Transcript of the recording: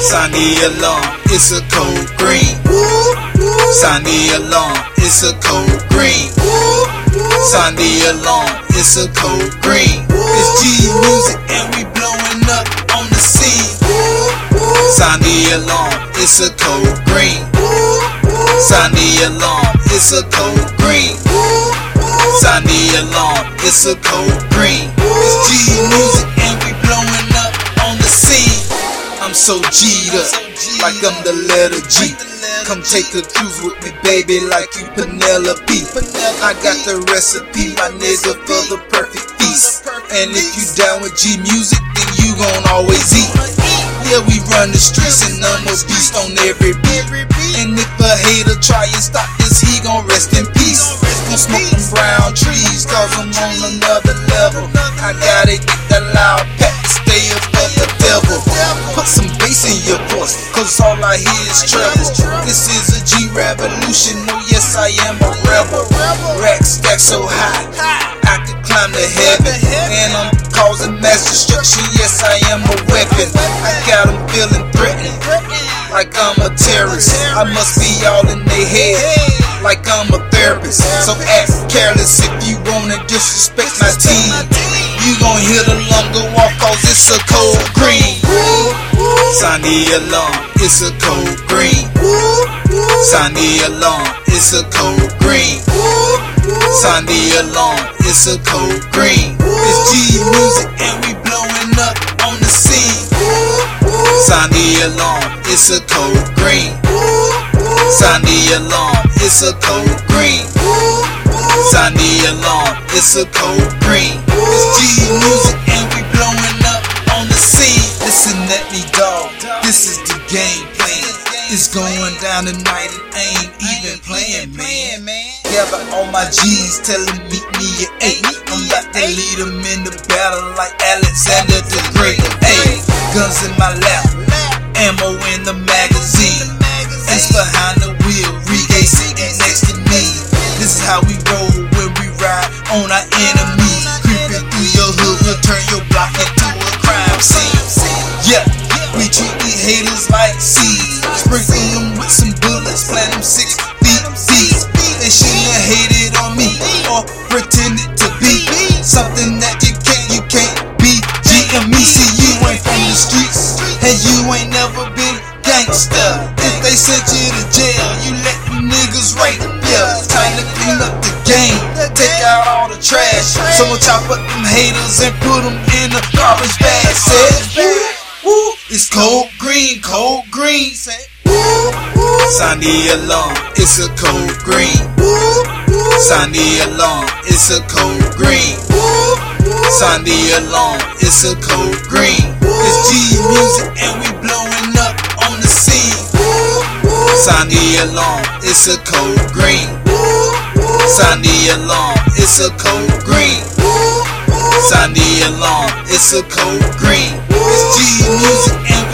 Sound the alarm, it's a code green. Sound the alarm, it's a code green. Sound the alarm, it's a code green. It's G Music and we blowing up on the scene. Sound the alarm, it's a code green. Sound the alarm, it's a code green. Sound the alarm, it's a code green. It's G Music and we blowing up on the scene. I'm so G'd up, like I'm the letter G. Come take a cruise with me, baby, like you Penelope. I got the recipe, my nigga, for the perfect feast. And if you down with G Music, then you gon' always eat. Yeah, we run the streets and I'm a beast on every beat. And if a hater try and stop this, he gon' rest in peace. Gon' smoke them brown trees, cause I'm on another level. I gotta get that loud pack to stay up for the devil. Put some bass in your voice, cause all I hear is treble. This is a G revolution, oh yes I am a rebel. Racks stacked so high, I could climb to heaven. And I'm causing mass destruction, yes I am a weapon. I got them feeling threatened, like I'm a terrorist. I must be all in their head, like I'm a therapist. So act careless if you wanna disrespect my team. You gon' hear the longer walk, cause it's a code green. Sound the alarm, it's a code green. Sound the alarm, it's a code green. Sound the alarm, it's a code green. It's G Music and we blowing up on the scene. Sound the alarm, it's a code green. Sound the alarm, it's a code green. Sound the alarm, it's a code green. It's G Music and we blowing up on the scene. Listen at me, dog, this is the game plan. It's going down tonight and ain't even playing, man. Gather all my G's, tell them meet me at 8. I'm about to lead them in the battle like Alexander the Great. Hey, guns in my lap, ammo in the magazine. Ace behind the wheel, reggae sitting next to me. This is how we roll when we ride on our enemies. Creeping through your hood, we'll turn your block into a crime scene. Yeah, we treat these haters like seeds. Sprinkle them with some bullets, plant them 6 feet deep. They shouldn't have hated on me or pretended to be something that you can't be. GME, see you ain't from the streets and you ain't never been gangster. If they sent you to jail, you let them niggas rape. Yeah, it's time to clean up the game, take out all the trash. Someone chop up them haters and put them in a garbage bag. Said, woo, it's code green, code green. Said, sound the alarm, it's a code green. Sound the alarm, it's a code green. Sound the alarm, it's a code green. It's G Music and we blowing up on the scene. Sound the alarm, it's a code green. Sound the alarm, it's a code green. Sound the alarm, it's a code green. It's G Music and